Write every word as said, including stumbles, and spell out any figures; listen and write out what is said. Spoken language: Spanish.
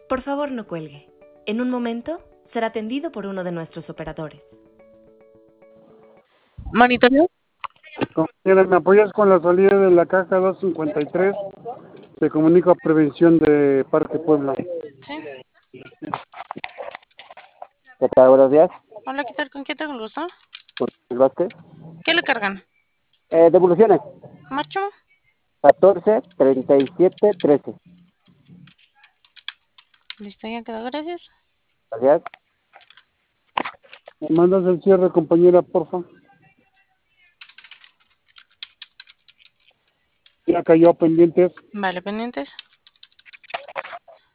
Por favor, no cuelgue. En un momento será atendido por uno de nuestros operadores. Monitoreo. Compañera, ¿me apoyas con la salida de la caja doscientos cincuenta y tres? Te comunico a prevención de Parque Puebla. Sí. ¿Qué tal? Buenos días. Hola, ¿qué tal? ¿Con quién tengo el gusto? Vázquez. ¿Qué le cargan? Eh, devoluciones. ¿Macho? catorce, treinta y siete, trece. Listo, ya quedó, gracias. Gracias. ¿Me mandas el cierre, compañera, porfa? Ya cayó pendientes. Vale, pendientes.